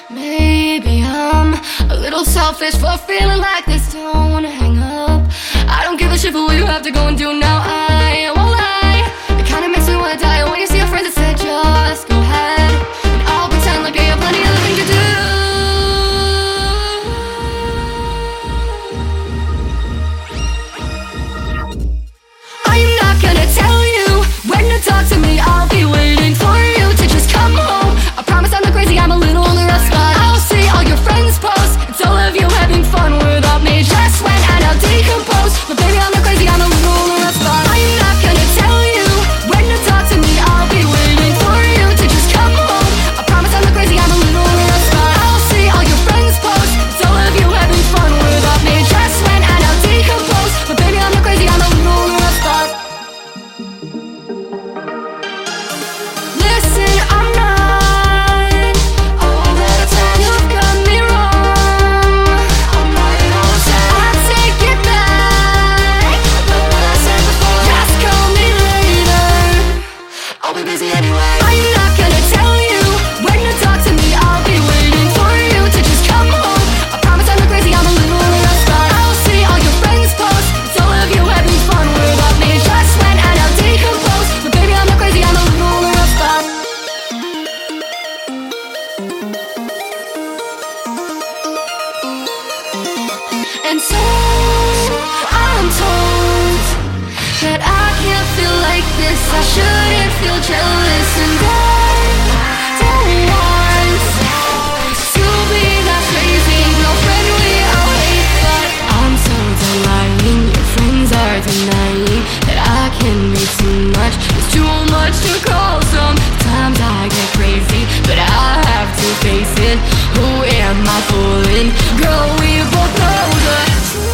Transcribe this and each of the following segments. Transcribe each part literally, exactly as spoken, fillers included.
Maybe I'm a little selfish for feeling like this. Don't hang up. I don't give a shit for what you have to go and do now. I won't lie. It kinda makes me wanna die when you see your friends that say just go ahead, and I'll pretend like I have plenty of things to do. I'm not gonna tell you when to talk to me. I'll be waiting for you to just come home. I promise I'm not crazy, I'm a little on the rough spot. I'll see all your friends post, it's all of you having fun without me. Just went and I'll decompose, but baby I'm not crazy, I'm a little on the rough spot. I'm not gonna tell you when to talk to me. I'll be waiting for you to just come home. I promise I'm not crazy, I'm a little on the rough spot. I'll see all your friends post, it's all of you having fun without me. Just went and I'll decompose, but baby I'm not crazy, I'm a little on the rough spot. Listen, I'm not all that time. You've got me wrong. I'm not at all sad. I take it back. But what I said before, just call me later. I'll be busy anyway. I'm not gonna tell you when to talk to me. I'll be waiting for you to just come home. I promise I'm not crazy, I'm a little on the rough spot. I'll see all your friends post, it's all of you having fun without me. Just went and I'll decompose, but baby I'm not crazy, I'm a little on the rough spot. And so I'm told that I can't feel like this. I shouldn't feel jealous, and I don't want to be that crazy. No friendly, I'll hate, but I'm so done lying. Your friends are denying that I can be too much. It's too much to call. Sometimes I get crazy, but I have to face it. Who am I fooling? Girl, we both know the truth.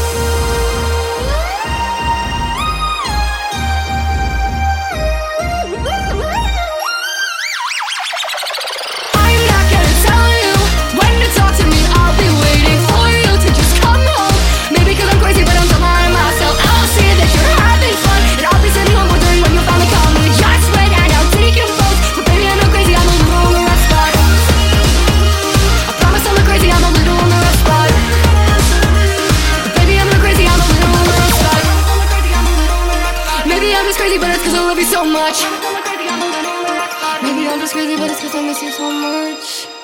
I'm not gonna tell you when to talk to me. I'll be waiting for you to just come home. Maybe cause I'm crazy, but I'm so lying myself. I'll see that you're having fun, and I'll be sitting home wondering when you finally call me. Just wait and I'll decompose, but baby I'm not crazy, I'm a little on the rough spot. I promise I'm not crazy, I'm a little on the rough spot. But baby I'm not crazy, I'm a little on the rough spot. Maybe I'm just crazy, but it's cause I love you so much. Maybe I'm just crazy, but it's cause I miss you so much.